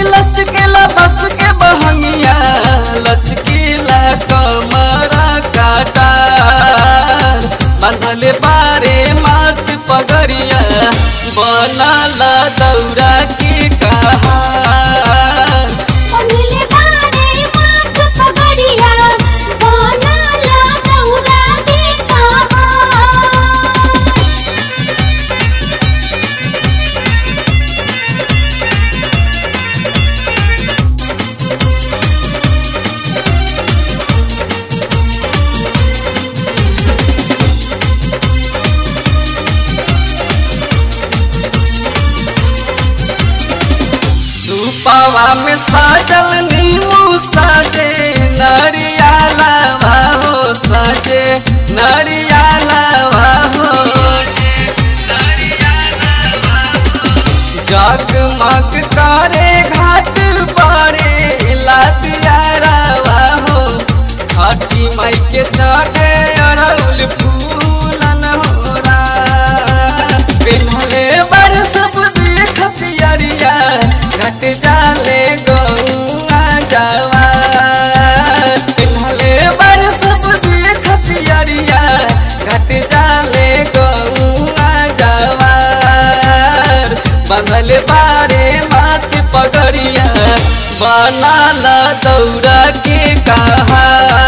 लचकेला बस के बहंगिया लचकेला कमरा काटा बांधले बारे मात पगड़िया बनला दौरा के कहा सुपवा में साजल नीमू साजे नरियाला हो साजे नरियाला हो जगमग करे घाट परे लातियारा हो छठी माई के चढ़े अड़उल फूलन होरा पिन्हले बर सब देख पियरिया घट जाले गौआ जावा पिन्हले बर सब देख पियरिया घट जाले गौआ जावा बंधल बारे मात पगड़िया बनाला दौरा के कहा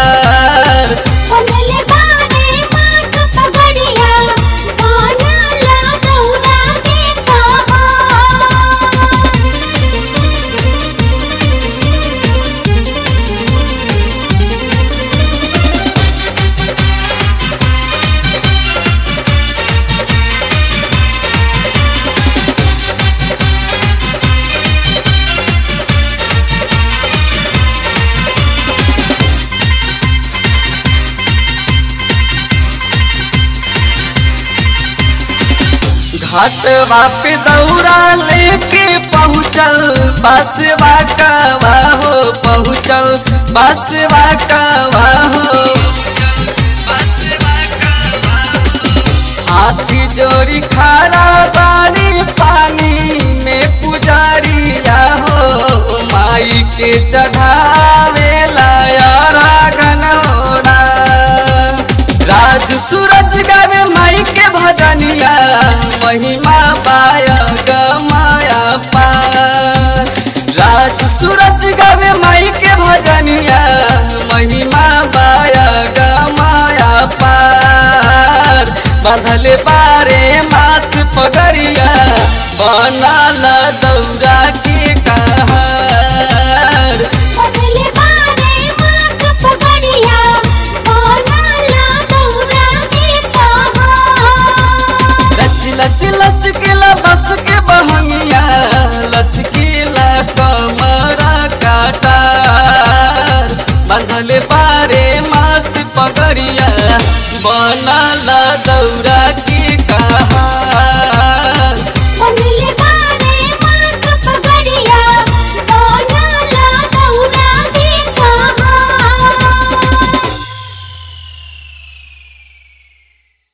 घाटवा पे दौरा लेके पहुँचल बसवा कवा हो पहुँचल बसवा कवा हो हाथी जोड़ी खारा बारी पानी में पुजारिया हो माई के चढ़ावे लाया गनौरा राज सूरज गावे माई के भजनिया महिमा पाया गमाया पार राज सूरज गावे माई के भजनिया महिमा पाया गमाया पार बांधले बारे माथ पगड़िया बनाला दौरा के कहा लचकेला बस के बहंगिया लचकेला कमरा काटा बांधले बारे मात पगड़िया बनाला दौरा